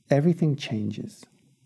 Everything changes.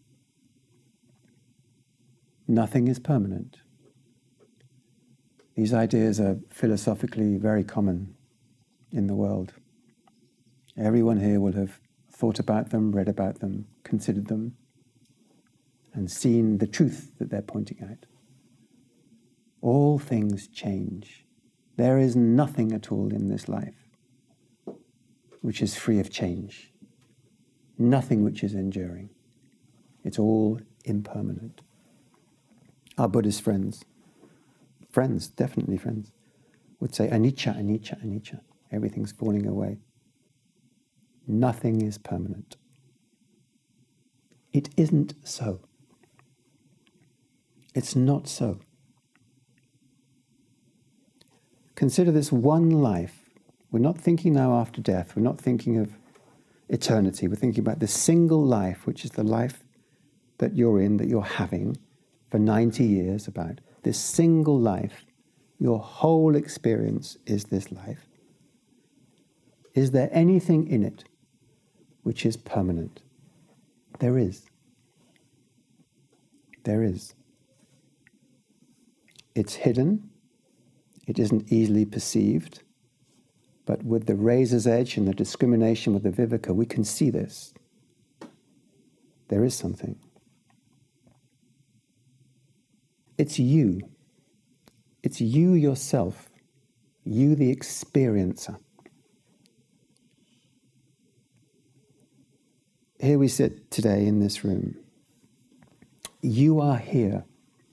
Nothing is permanent. These ideas are philosophically very common in the world. Everyone here will have thought about them, read about them, considered them, and seen the truth that they're pointing out. All things change. There is nothing at all in this life which is free of change. Nothing which is enduring. It's all impermanent. Our Buddhist friends, definitely friends, would say anicca, anicca, anicca. Everything's falling away. Nothing is permanent. It isn't so. It's not so. Consider this one life. We're not thinking now after death. We're not thinking of eternity. We're thinking about this single life, which is the life that you're in, that you're having for 90 years about. This single life, your whole experience is this life. Is there anything in it which is permanent? There is. There is. It's hidden. It isn't easily perceived. But with the razor's edge and the discrimination with the viveka, we can see this. There is something. It's you. It's you yourself. You the experiencer. Here we sit today in this room. You are here,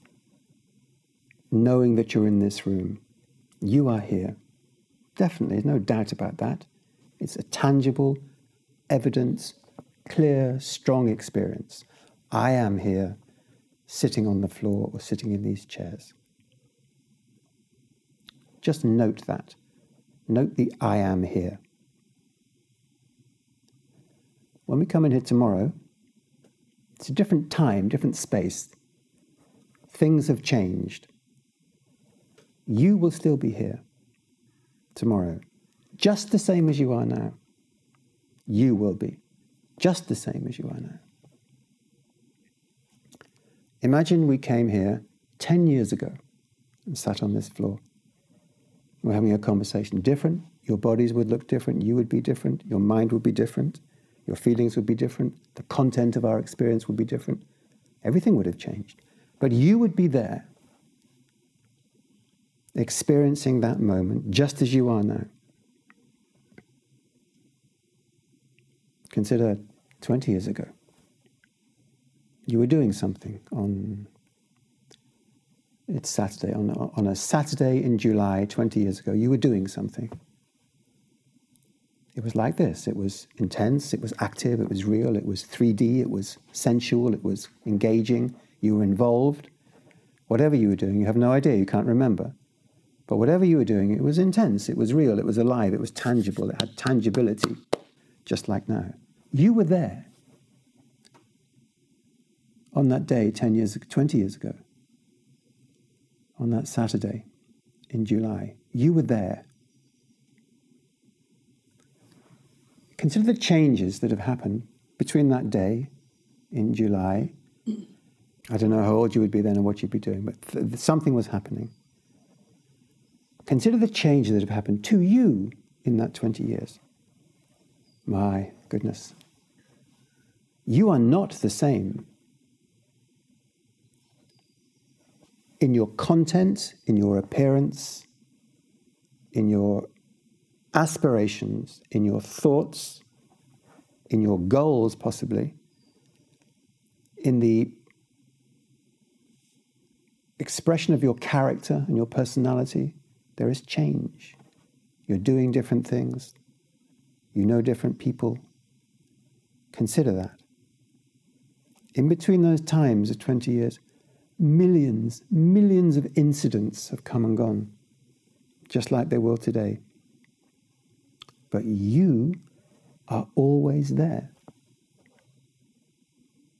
knowing that you're in this room. You are here. Definitely, there's no doubt about that. It's a tangible, evident, clear, strong experience. I am here, sitting on the floor or sitting in these chairs. Just note that. Note the I am here. When we come in here tomorrow, it's a different time, different space. Things have changed. You will still be here tomorrow, just the same as you are now. You will be, just the same as you are now. Imagine we came here 10 years ago and sat on this floor. We're having a conversation. Different, your bodies would look different, you would be different, your mind would be different, your feelings would be different, the content of our experience would be different. Everything would have changed. But you would be there, experiencing that moment just as you are now. Consider 20 years ago. You were doing something it's Saturday, on a Saturday in July 20 years ago, you were doing something. It was like this. It was intense, it was active, it was real, it was 3D, it was sensual, it was engaging, you were involved. Whatever you were doing, you have no idea, you can't remember. But whatever you were doing, it was intense, it was real, it was alive, it was tangible, it had tangibility, just like now. You were there on that day 20 years ago, on that Saturday in July. You were there. Consider the changes that have happened between that day in July. I don't know how old you would be then and what you'd be doing, but something was happening. Consider the changes that have happened to you in that 20 years. My goodness. You are not the same. In your content, in your appearance, in your aspirations, in your thoughts, in your goals possibly, in the expression of your character and your personality, there is change. You're doing different things. You know different people. Consider that. In between those times of 20 years, millions of incidents have come and gone, just like they will today. But you are always there.